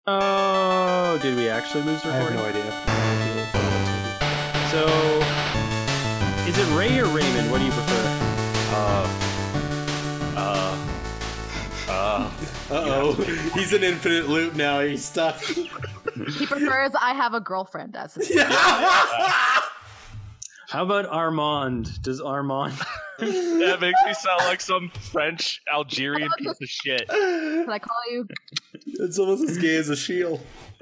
Oh, did we actually lose recording? I have no idea. So, is it Ray or Raymond? What do you prefer? Uh-oh. He's in infinite loop now. He's stuck. He prefers I have a girlfriend as his How about Armand? Does Armand? That makes me sound like some French Algerian piece of shit. Can I call you? It's almost as gay as a shield.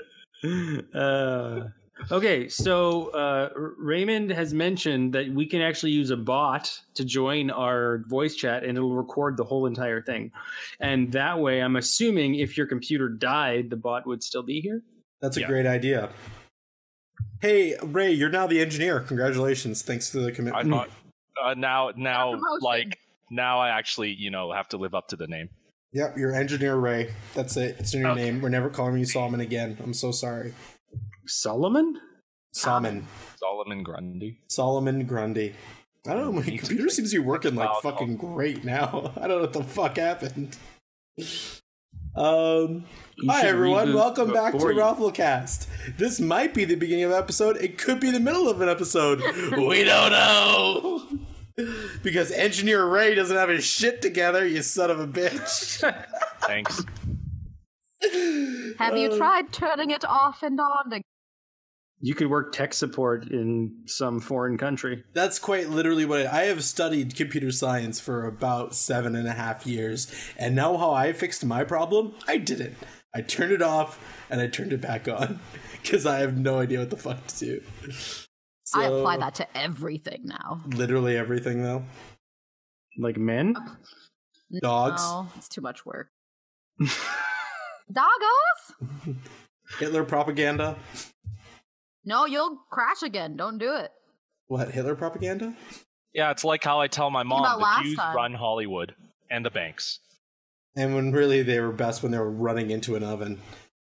Okay, so Raymond has mentioned that we can actually use a bot to join our voice chat and it'll record the whole entire thing. And that way, I'm assuming if your computer died, the bot would still be here. That's a great idea. Hey, Ray, you're now the engineer. Congratulations. Thanks for the commitment. I thought now I actually, have to live up to the name. Yep, you're Engineer Ray. That's it. It's in your name. We're never calling you Solomon again. I'm so sorry. Solomon? Solomon Grundy. Solomon Grundy. I don't know. My computer seems to be working like fucking great now. I don't know what the fuck happened. Hi everyone, welcome back to Rufflecast. This might be the beginning of an episode. It could be the middle of an episode. We don't know. Because Engineer Ray doesn't have his shit together, you son of a bitch. Thanks. Have you tried turning it off and on? You could work tech support in some foreign country. That's quite literally what I have studied computer science for about 7.5 years, and now how I fixed my problem, I didn't. I turned it off and I turned it back on because I have no idea what the fuck to do. So, I apply that to everything now. Literally everything, though. Like men? Dogs? No, it's too much work. Doggos? Hitler propaganda? No, you'll crash again. Don't do it. What, Hitler propaganda? Yeah, it's like how I tell my mom the Jews time. run Hollywood and the banks. And when really they were best when they were running into an oven.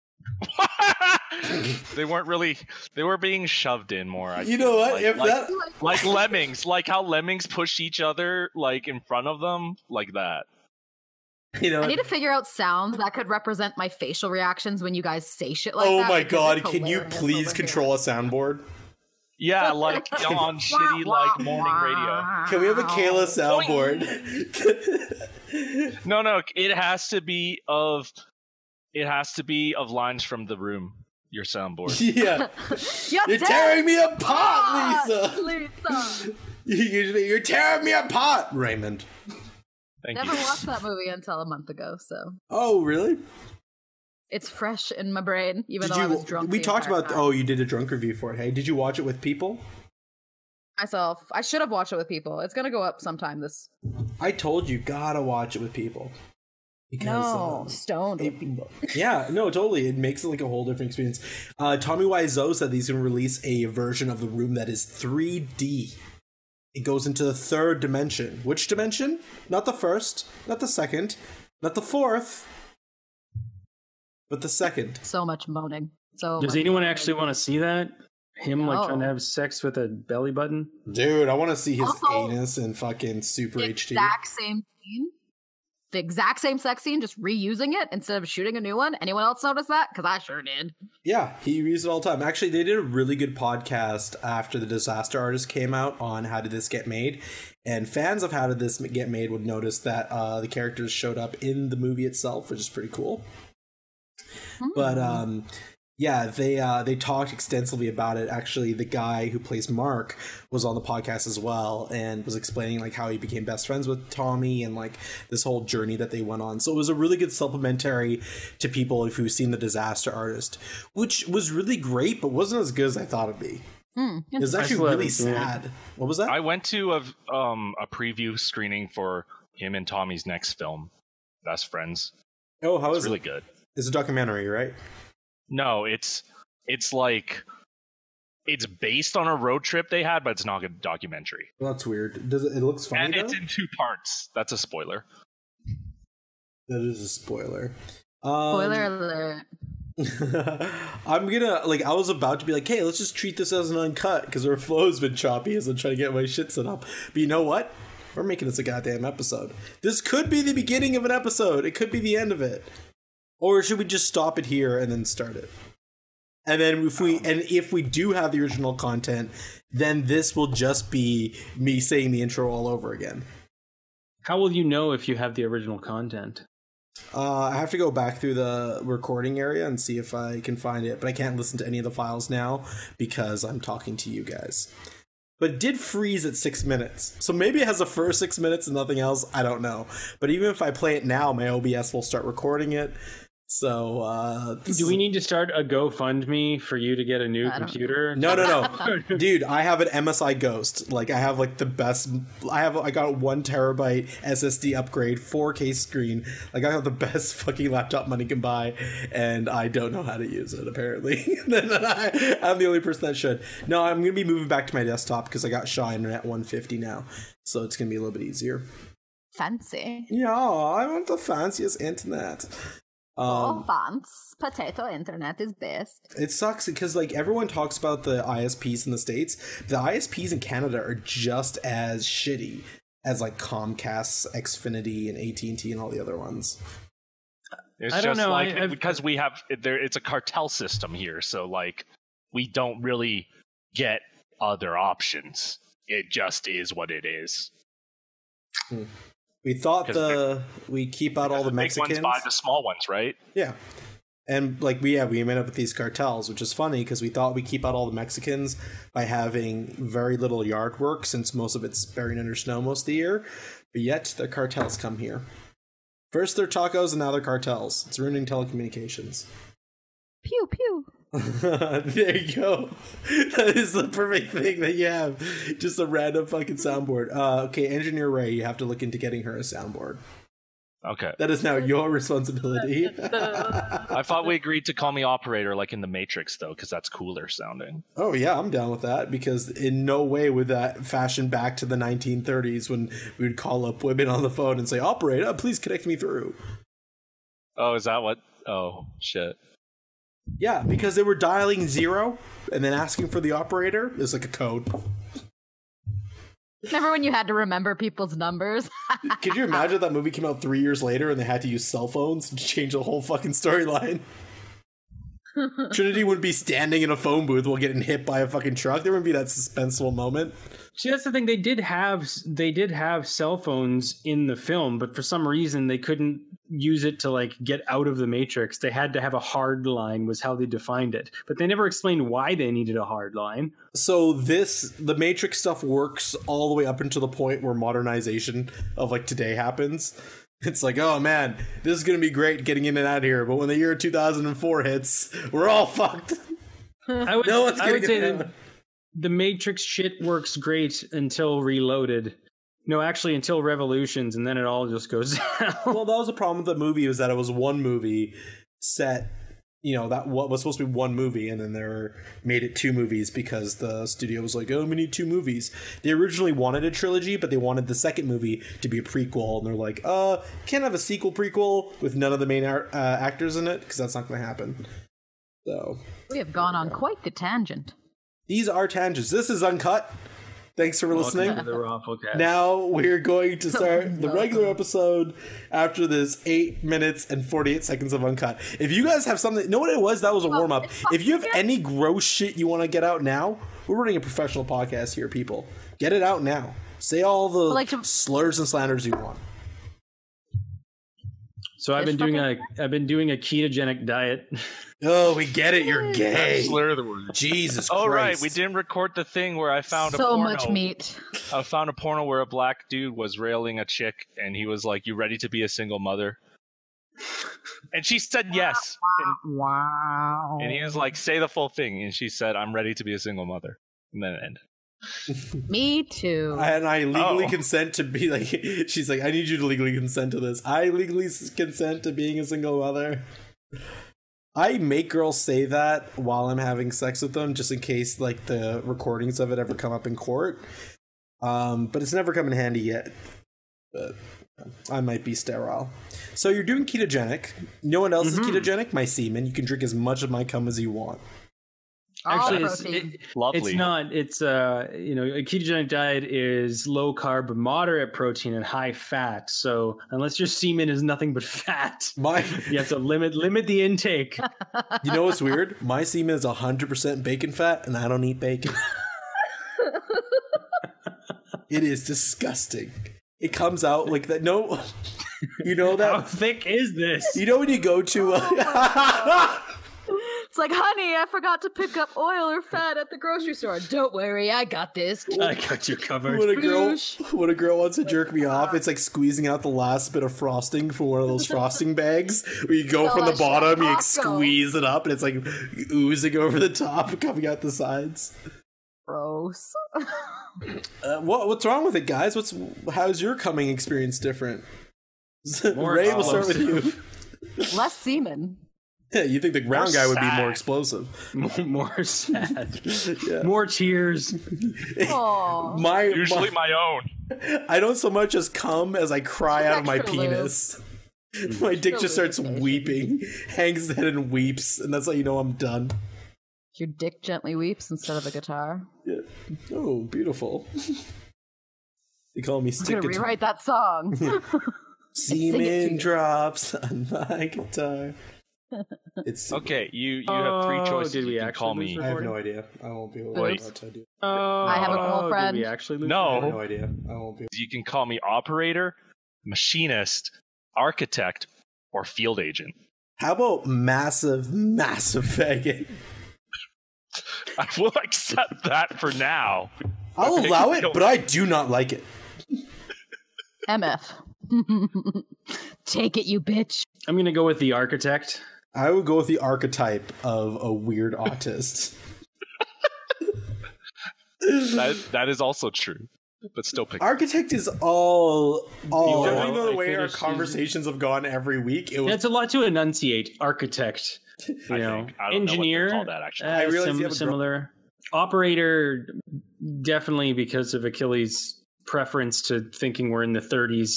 They weren't really, they were being shoved in more. You know what? Like lemmings, like how lemmings push each other like in front of them, like that. You know, I need to figure out sounds that could represent my facial reactions when you guys say shit like that. Oh my because god, can you please control a soundboard? Yeah, like on shitty like morning radio. Can we have a Kayla soundboard? No, it has to be of lines from The Room. Your soundboard. Yeah. You're tearing me apart, Lisa. You're tearing me apart, Raymond. Thank you. Never watched that movie until a month ago, so. Oh, really? It's fresh in my brain, even though I was drunk. We talked about, you did a drunk review for it. Hey, did you watch it with people? Myself. I should have watched it with people. It's going to go up sometime this. I told you, gotta watch it with people. Because, stoned with people. Yeah, no, totally. It makes it like a whole different experience. Tommy Wiseau said he's going to release a version of The Room that is 3D. It goes into the third dimension. Which dimension? Not the first, not the second, not the fourth, but the second. So much moaning. Does anyone actually want to see that? Him like trying to have sex with a belly button? Dude, I want to see his anus in fucking Super HD. Exact same scene. The exact same sex scene, just reusing it instead of shooting a new one. Anyone else notice that? Because I sure did. Yeah, he reused it all the time. Actually, they did a really good podcast after The Disaster Artist came out on How Did This Get Made? And fans of How Did This Get Made would notice that the characters showed up in the movie itself, which is pretty cool. But yeah, they talked extensively about it. Actually, the guy who plays Mark was on the podcast as well and was explaining like how he became best friends with Tommy and like this whole journey that they went on. So it was a really good supplementary to people who've seen The Disaster Artist, which was really great, but wasn't as good as I thought it'd be. It was actually really sad. What was that? I went to a preview screening for him and Tommy's next film, Best Friends. Oh, how is it? It's really good. It's a documentary, right? No, it's like it's based on a road trip they had, but it's not a documentary. Well, that's weird. It looks funny, and though? It's in 2 parts. That's a spoiler. That is a spoiler. Spoiler alert. I'm gonna I was about to be like, hey, let's just treat this as an uncut because our flow's been choppy as I'm trying to get my shit set up. But you know what? We're making this a goddamn episode. This could be the beginning of an episode. It could be the end of it. Or should we just stop it here and then start it? And then if we do have the original content, then this will just be me saying the intro all over again. How will you know if you have the original content? I have to go back through the recording area and see if I can find it, but I can't listen to any of the files now because I'm talking to you guys. But it did freeze at 6 minutes. So maybe it has the first 6 minutes and nothing else. I don't know. But even if I play it now, my OBS will start recording it. So, do we need to start a GoFundMe for you to get a new computer? No. Dude, I have an MSI Ghost. Like, I have like the best. I got 1 terabyte SSD upgrade, 4K screen. Like, I have the best fucking laptop money can buy, and I don't know how to use it, apparently. I'm the only person that should. No, I'm going to be moving back to my desktop because I got Shaw Internet 150 now. So it's going to be a little bit easier. Fancy. Yeah, I want the fanciest internet. Fancy. Potato internet is best. It sucks because like everyone talks about the ISPs in the States. The ISPs in Canada are just as shitty as like Comcast, Xfinity, and AT&T and all the other ones. It's just like because we have it's a cartel system here, so like we don't really get other options. It just is what it is. We thought we keep out all the Mexicans. Big ones buy the small ones, right? Yeah. And like we ended up with these cartels, which is funny because we thought we keep out all the Mexicans by having very little yard work since most of it's buried under snow most of the year. But yet the cartels come here. First they're tacos and now they're cartels. It's ruining telecommunications. Pew pew. There you go. That is the perfect thing that you have. Just a random fucking soundboard. Okay, Engineer Ray, you have to look into getting her a soundboard. Okay. That is now your responsibility. I thought we agreed to call me operator like in the Matrix, though, because that's cooler sounding. Oh, yeah, I'm down with that, because in no way would that fashion back to the 1930s when we would call up women on the phone and say, operator, please connect me through. Oh, is that what? Oh, shit. Yeah, because they were dialing 0 and then asking for the operator. It's like a code. Remember when you had to remember people's numbers? Could you imagine that movie came out 3 years later and they had to use cell phones to change the whole fucking storyline? Trinity wouldn't be standing in a phone booth while getting hit by a fucking truck. There wouldn't be that suspenseful moment. See, that's the thing. They did have cell phones in the film, but for some reason they couldn't use it to like get out of the Matrix. They had to have a hard line was how they defined it, but they never explained why they needed a hard line. So the Matrix stuff works all the way up until the point where modernization of like today happens. It's like, oh man, this is gonna be great getting in and out of here, but when the year 2004 hits, we're all fucked. I would say that the Matrix shit works great until Reloaded. No, actually, until Revolutions, and then it all just goes down. Well, that was the problem with the movie, was that it was one movie set, you know, that what was supposed to be one movie, and then they made it 2 movies because the studio was like, oh, we need 2 movies. They originally wanted a trilogy, but they wanted the second movie to be a prequel, and they're like, can't have a sequel prequel with none of the main actors in it, because that's not going to happen. So we have gone on quite the tangent. These are tangents. This is Uncut. Thanks for listening. Now we're going to start the regular episode after this 8 minutes and 48 seconds of Uncut. If you guys have something, know what it was? That was a warm up. If you have any gross shit you want to get out now, we're running a professional podcast here, people. Get it out now. Say all the slurs and slanders you want. So I've been doing a ketogenic diet. Oh, we get it. You're gay. Slur the word. Jesus Christ. Oh, right. We didn't record the thing where I found so much meat. I found a porno where a black dude was railing a chick, and he was like, "You ready to be a single mother?" And she said yes. Wow. And he was like, "Say the full thing." And she said, "I'm ready to be a single mother." And then it ended. Me too. And I legally consent to be like, she's like, I need you to legally consent to this. I legally consent to being a single mother. I make girls say that while I'm having sex with them, just in case like the recordings of it ever come up in court. But it's never come in handy yet. But I might be sterile. So you're doing ketogenic. No one else is ketogenic? My semen. You can drink as much of my cum as you want. Actually, lovely. It's not. It's a ketogenic diet is low carb, moderate protein, and high fat. So unless your semen is nothing but fat, you have to limit the intake. You know what's weird? My semen is 100% bacon fat, and I don't eat bacon. It is disgusting. It comes out like that. No, you know that. How thick is this? You know when you go to. It's like, honey, I forgot to pick up oil or fat at the grocery store. Don't worry, I got this. I got you covered. When a girl wants to jerk me off, it's like squeezing out the last bit of frosting from one of those frosting bags where you go from the bottom, you squeeze it up, and it's like oozing over the top and coming out the sides. Gross. What's wrong with it, guys? How's your coming experience different? Ray, we'll start with you. Less semen. Yeah, you think the round guy would be more explosive. More sad. Yeah. More tears. Usually my own. I don't so much as come as I cry out of my penis. My dick just starts weeping, hangs the head and weeps, and that's how you know I'm done. Your dick gently weeps instead of a guitar. Yeah. Oh, beautiful. They call me stick. I'm gonna rewrite that song. Semen drops on my guitar. It's okay. You have three choices. Did we you can actually call me? I have no idea. I won't be able to do. I have a girlfriend. Did we actually lose? No. I have no idea. I won't be. You can call me operator, machinist, architect, or field agent. How about massive faggot? I will accept that for now. I'll allow it, but I do not like it. MF. Take it, you bitch. I'm gonna go with the architect. I would go with the archetype of a weird autist. that is also true, but still pick. Architect is all. Judging the way our conversations have gone every week, it's a lot to enunciate. Architect, I don't engineer. Know what call that actually. I realize similar. Operator, definitely because of Achilles' preference to thinking we're in the 30s.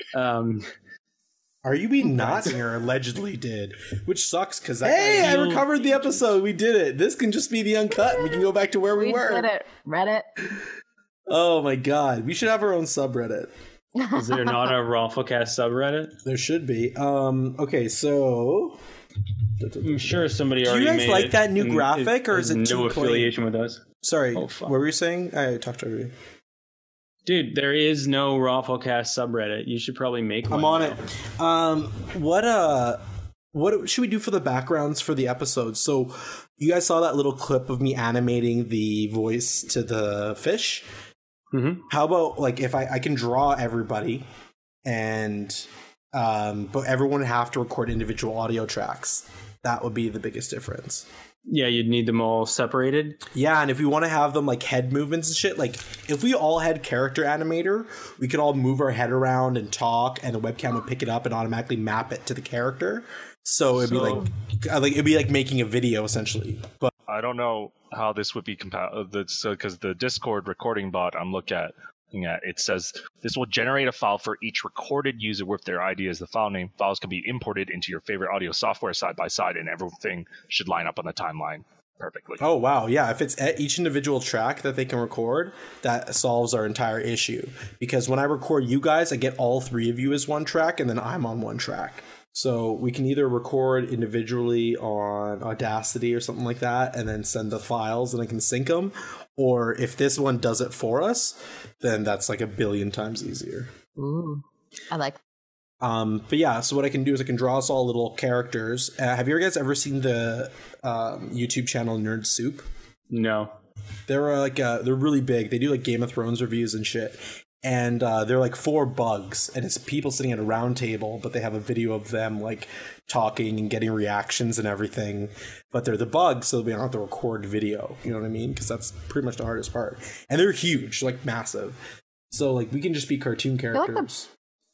Are you being Nazi or allegedly did? Which sucks because I recovered the episode. We did it. This can just be the uncut and we can go back to where we were. We did it. Reddit. Oh my god. We should have our own subreddit. Is there not a Rafflecast subreddit? There should be. Okay, so I'm sure somebody already made it. Do you guys like that new graphic or is it too no affiliation with us? Sorry, what were you saying? I talked to everybody. Dude, there is no Rafflecast subreddit. You should probably make one. I'm on it. What should we do for the backgrounds for the episodes? So you guys saw that little clip of me animating the voice to the fish? Mm-hmm. How about like if I can draw everybody and but everyone would have to record individual audio tracks. That would be the biggest difference. Yeah, you'd need them all separated. Yeah, and if we want to have them like head movements and shit, like if we all had character animator, we could all move our head around and talk, and the webcam would pick it up and automatically map it to the character. So it'd be like making a video essentially. But I don't know how this would be compatible. Because the Discord recording bot I'm looking at, it says this will generate a file for each recorded user with their ID as the file name. Files can be imported into your favorite audio software side by side, and everything should line up on the timeline perfectly. Oh, wow. Yeah, if it's at each individual track that they can record, that solves our entire issue. Because when I record you guys, I get all three of you as one track, and then I'm on one track. So we can either record individually on Audacity or something like that, and then send the files and I can sync them. Or if this one does it for us, then that's like 1 billion times easier. Ooh, I like. But yeah, so what I can do is I can draw us all little characters. Have you guys ever seen the YouTube channel Nerd Soup? No. They're they're really big. They do like Game of Thrones reviews and shit. And they're like 4 bugs, and it's people sitting at a round table, but they have a video of them like talking and getting reactions and everything. But they're the bugs, so we don't have to record video. You know what I mean? Because that's pretty much the hardest part. And they're huge, like massive. So like we can just be cartoon characters.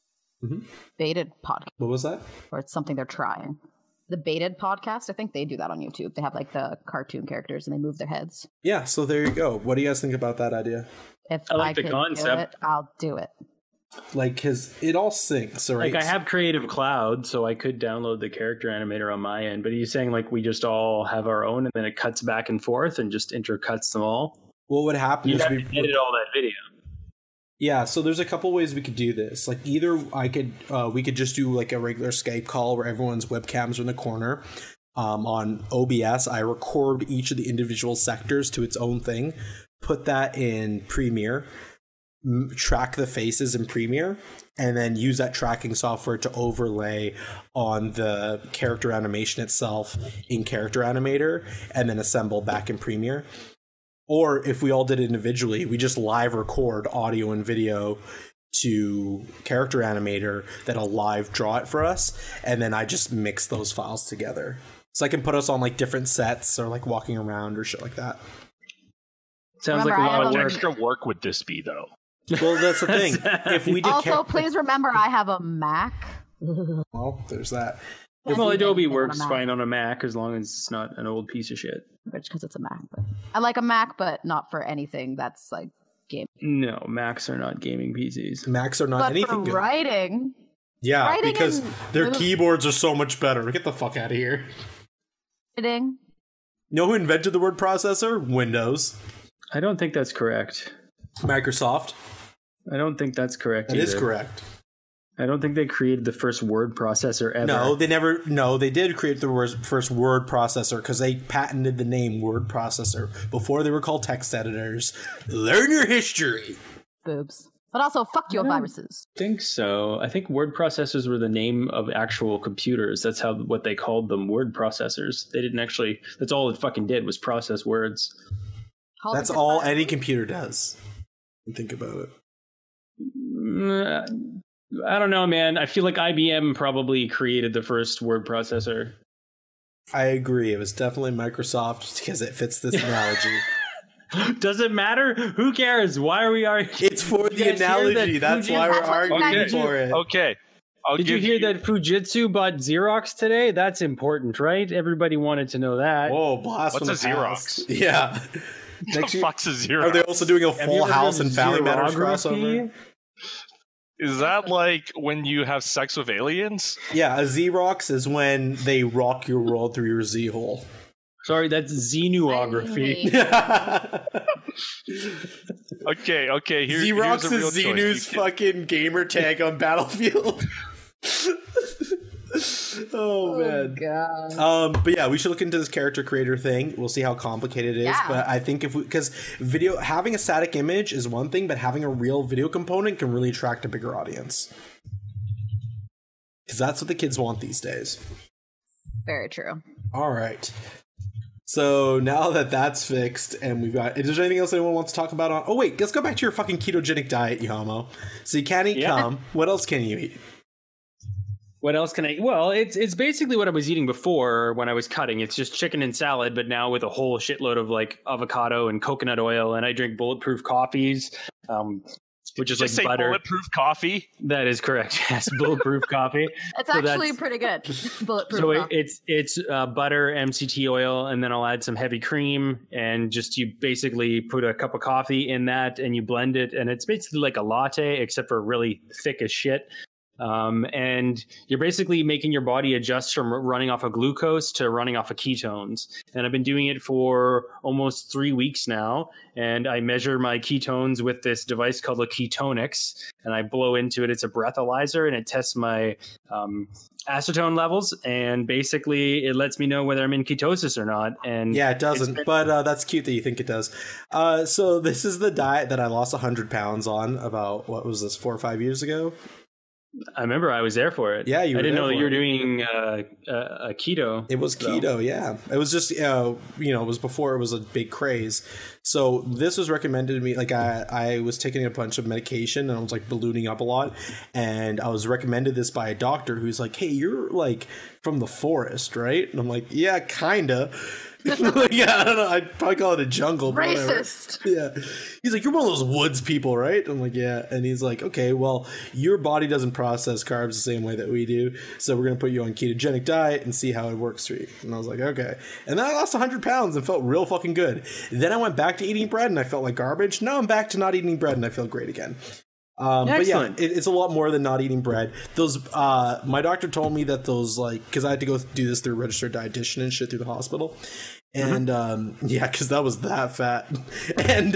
Baited podcast. What was that? Or it's something they're trying. The Baited podcast, I think they do that on YouTube. They have like the cartoon characters and they move their heads. Yeah, so there you go. What do you guys think about that idea? If I like the can concept. Do it, I'll do it. Like, because it all syncs, right? Like I have Creative Cloud, so I could download the character animator on my end. But he's saying like we just all have our own, and then it cuts back and forth and just intercuts them all. What would happen You is have to edit all that video. Yeah, so there's a couple ways we could do this. Like either we could just do like a regular Skype call where everyone's webcams are in the corner. On OBS, I record each of the individual sectors to its own thing, put that in Premiere, track the faces in Premiere, and then use that tracking software to overlay on the character animation itself in Character Animator, and then assemble back in Premiere. Or if we all did it individually, we just live record audio and video to Character Animator that'll live draw it for us, and then I just mix those files together. So I can put us on like different sets or like walking around or shit like that. Sounds like a lot of How much work. extra work would this be, though? Well, that's the thing. If we did Also, please remember I have a Mac. well, there's that. Well, Adobe Anything on a works Mac. fine on a Mac as long as it's not an old piece of shit. Which because it's a Mac. But I like a Mac, but not for anything that's like game. No, Macs are not gaming PCs. Macs are not But anything for good. writing, Yeah, writing because and- their keyboards are so much better. Get the fuck out of here. editing. You know who invented the word processor? Windows. I don't think that's correct. Microsoft. I don't think that's correct. That is either. correct. I don't think they created the first word processor ever. No, they never. No, they did create the first word processor because they patented the name word processor before they were called text editors. Learn your history. Boobs. But also, fuck your viruses. I think so. I think word processors were the name of actual computers. That's what they called them, word processors. They didn't actually. That's all it fucking did was process words. That's all any computer does. Think about it. I don't know, man. I feel like IBM probably created the first word processor. I agree. It was definitely Microsoft because it fits this analogy. Does it matter? Who cares? Why are we arguing? It's for the You guys hear analogy. that That's Fuji- why we're That's what arguing Fuji- for it. Okay. Did you hear that Fujitsu bought Xerox today? That's important, right? Everybody wanted to know that. Whoa, blast What's from a the Xerox? past. Yeah. What the fuck's a zero? Are they also doing a Have you Full ever House done and Family Matters xerography? crossover? Is that like when you have sex with aliens? Yeah, a Xerox is when they rock your world through your Z hole. Sorry, that's xenography. Okay. Here's Xerox a real is choice. Xenu's You can- fucking gamer tag on Battlefield. Oh man. God. But yeah, we should look into this character creator thing. We'll see how complicated it is. Yeah. But I think because video, having a static image is one thing, but having a real video component can really attract a bigger audience. Because that's what the kids want these days. Very true. All right. So now that that's fixed, and we've got, is there anything else anyone wants to talk about? Oh wait, let's go back to your fucking ketogenic diet, you homo. So you can't eat cum. What else can you eat? What else can I? Well, it's basically what I was eating before when I was cutting. It's just chicken and salad, but now with a whole shitload of like avocado and coconut oil, and I drink bulletproof coffees, which is Just like say butter. bulletproof coffee. That is correct. Yes, bulletproof coffee. It's So actually that's- pretty good. Bulletproof. So coffee. it's butter, MCT oil, and then I'll add some heavy cream, and just you basically put a cup of coffee in that, and you blend it, and it's basically like a latte except for really thick as shit. And you're basically making your body adjust from running off of glucose to running off of ketones. And I've been doing it for almost 3 weeks now. And I measure my ketones with this device called a Ketonix, and I blow into it. It's a breathalyzer, and it tests my acetone levels. And basically, it lets me know whether I'm in ketosis or not. And Yeah, it doesn't, but that's cute that you think it does. So this is the diet that I lost 100 pounds on about, what was this, 4 or 5 years ago? I remember I was there for it. Yeah, you were I didn't there know that for you were it. doing a keto. It was keto, yeah. It was just, it was before it was a big craze. So this was recommended to me. Like I was taking a bunch of medication and I was like ballooning up a lot. And I was recommended this by a doctor who's like, hey, you're like from the forest, right? And I'm like, yeah, kinda. Yeah, I don't know. I'd probably call it a jungle. But whatever. Racist. Yeah. He's like, you're one of those woods people, right? I'm like, yeah. And he's like, okay, well, your body doesn't process carbs the same way that we do. So we're going to put you on ketogenic diet and see how it works for you. And I was like, okay. And then I lost 100 pounds and felt real fucking good. Then I went back to eating bread and I felt like garbage. Now I'm back to not eating bread and I feel great again. But yeah, it's a lot more than not eating bread. Those, my doctor told me that those, like, because I had to go do this through a registered dietitian and shit through the hospital. And yeah, because that was that fat. And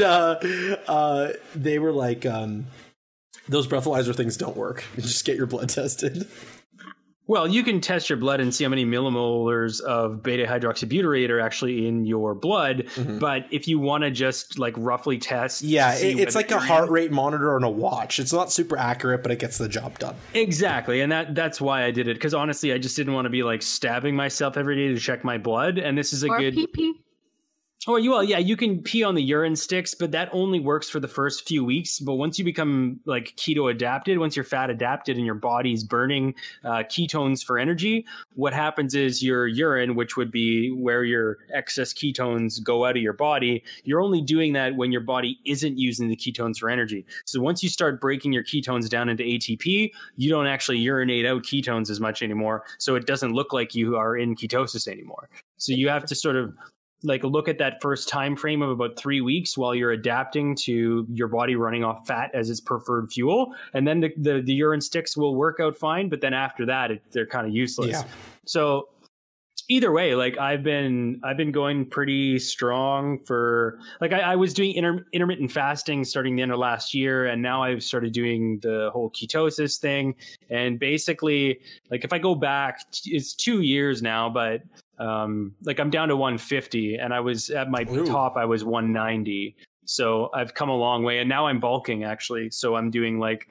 they were like, those breathalyzer things don't work. Just get your blood tested. Well, you can test your blood and see how many millimolars of beta-hydroxybutyrate are actually in your blood. But if you want to just like roughly test... Yeah, it's like a heart rate monitor on a watch. It's not super accurate, but it gets the job done. Exactly. And that's why I did it. Because honestly, I just didn't want to be like stabbing myself every day to check my blood. And this is a good... pee-pee. Oh, well, yeah, you can pee on the urine sticks, but that only works for the first few weeks. But once you become like keto adapted, once you're fat adapted and your body's burning ketones for energy, what happens is your urine, which would be where your excess ketones go out of your body, you're only doing that when your body isn't using the ketones for energy. So once you start breaking your ketones down into ATP, you don't actually urinate out ketones as much anymore. So it doesn't look like you are in ketosis anymore. So you have to sort of like look at that first time frame of about 3 weeks while you're adapting to your body running off fat as its preferred fuel, and then the urine sticks will work out fine. But then after that, they're kind of useless. Yeah. So either way, like I've been going pretty strong for like I was doing intermittent fasting starting the end of last year, and now I've started doing the whole ketosis thing. And basically, like if I go back, it's 2 years now, but like I'm down to 150, and I was at my top, I was 190. So I've come a long way, and now I'm bulking actually. So I'm doing like,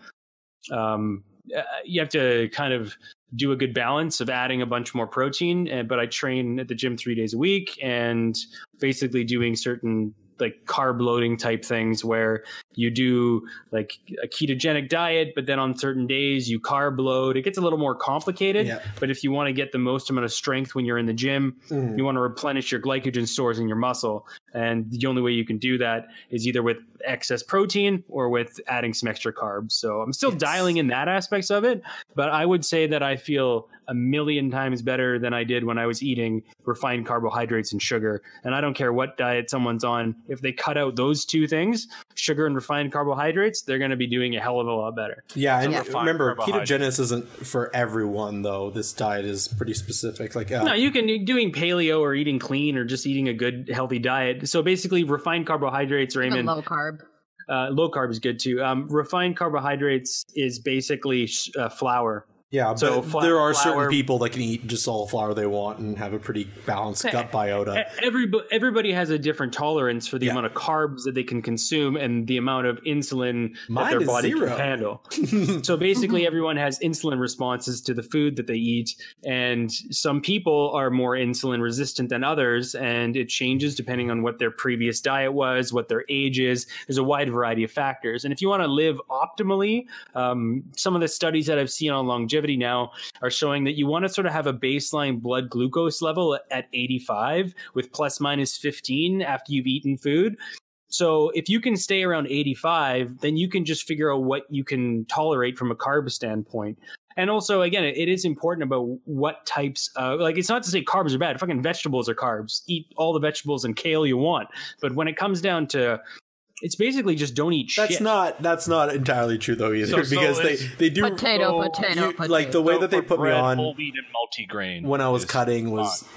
you have to kind of do a good balance of adding a bunch more protein, but I train at the gym 3 days a week and basically doing certain like carb loading type things where you do like a ketogenic diet, but then on certain days you carb load. It gets a little more complicated, but if you want to get the most amount of strength when you're in the gym, you want to replenish your glycogen stores in your muscle. And the only way you can do that is either with excess protein or with adding some extra carbs. So I'm still dialing in that aspects of it, but I would say that I feel a million times better than I did when I was eating refined carbohydrates and sugar. And I don't care what diet someone's on. If they cut out those two things, sugar and refined carbohydrates, they're going to be doing a hell of a lot better. Yeah, and remember, ketogenesis isn't for everyone, though. This diet is pretty specific. Like no, you can be doing paleo or eating clean or just eating a good, healthy diet. So basically, refined carbohydrates, Raymond. Low carb. Low carb is good too. Refined carbohydrates is basically flour. Yeah, so but there are certain people that can eat just all the flour they want and have a pretty balanced gut biota. Everybody has a different tolerance for the amount of carbs that they can consume and the amount of insulin that their body can handle. So basically, everyone has insulin responses to the food that they eat, and some people are more insulin resistant than others, and it changes depending on what their previous diet was, what their age is. There's a wide variety of factors, and if you want to live optimally, some of the studies that I've seen on longevity now are showing that you want to sort of have a baseline blood glucose level at 85 with plus minus 15 after you've eaten food. So if you can stay around 85, then you can just figure out what you can tolerate from a carb standpoint. And also, again, it is important about what types of, like, it's not to say carbs are bad. Fucking vegetables are carbs. Eat all the vegetables and kale you want. But when it comes down to, it's basically just don't eat shit. That's not entirely true though either, because they do potato. Like the way that they put me on whole wheat and multigrain when I was cutting was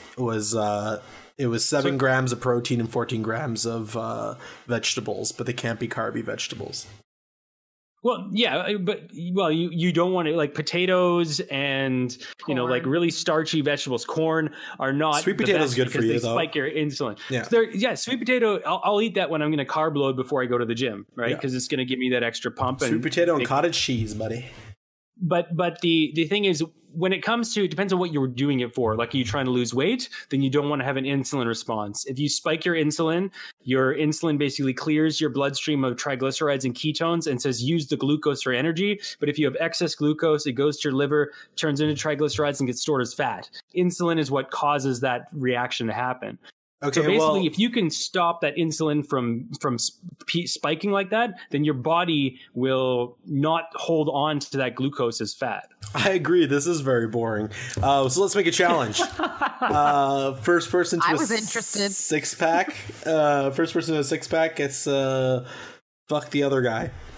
it was 7 grams of protein and 14 grams of vegetables, but they can't be carby vegetables. Well, yeah, but you don't want to, like, potatoes and corn. Like really starchy vegetables. Corn are not sweet potato is good for you, they though. Spike your insulin. Yeah, so sweet potato. I'll eat that when I'm going to carb load before I go to the gym, right? Because it's going to give me that extra pump. Sweet potato and cottage cheese, buddy. But the thing is, when it comes to, it depends on what you're doing it for. Like, are you trying to lose weight? Then you don't want to have an insulin response. If you spike your insulin basically clears your bloodstream of triglycerides and ketones and says use the glucose for energy. But if you have excess glucose, it goes to your liver, turns into triglycerides and gets stored as fat. Insulin is what causes that reaction to happen. Okay, so basically, if you can stop that insulin from spiking like that, then your body will not hold on to that glucose as fat. I agree. This is very boring. So let's make a challenge. First person to six pack. First person to a 6-pack gets fuck the other guy.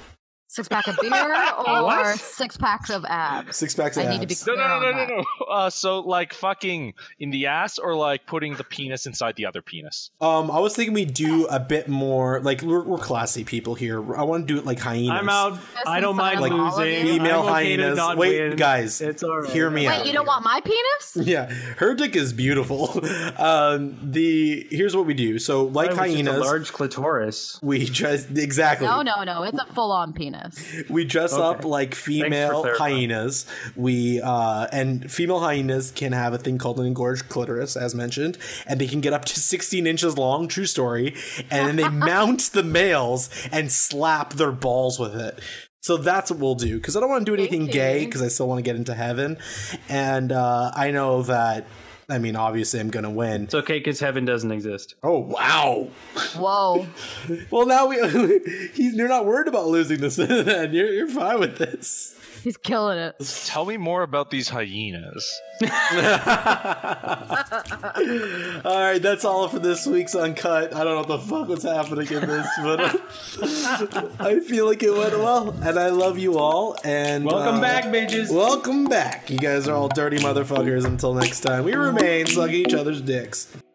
6-pack of beer or What? 6 packs of abs? 6 packs of I need to be abs. No, clear on that. no. So like fucking in the ass, or like putting the penis inside the other penis. I was thinking we do a bit more like we're classy people here. I want to do it like hyenas. I'm out. I don't mind Like losing. female I'm okay to hyenas. not Wait, win. guys, It's all right. hear me out. Wait, you don't want my penis? Yeah, her dick is beautiful. Here's what we do. So like Why, which is a hyenas, large clitoris. we dress exactly. No. It's a full-on penis. We dress up like female clarifying. hyenas. We and female hyenas can have a thing called an engorged clitoris, as mentioned, and they can get up to 16 inches long. True story. And then they mount the males and slap their balls with it. So that's what we'll do, because I don't want to do anything gay, because I still want to get into heaven. And I know that. I mean, obviously, I'm gonna win. It's okay because heaven doesn't exist. Oh wow! Whoa. Well, now you're not worried about losing this. Then you're fine with this. He's killing it. Tell me more about these hyenas. All right, that's all for this week's Uncut. I don't know what the fuck was happening in this, but I feel like it went well, and I love you all. And Welcome back, bitches. Welcome back. You guys are all dirty motherfuckers. Until next time, we remain sucking each other's dicks.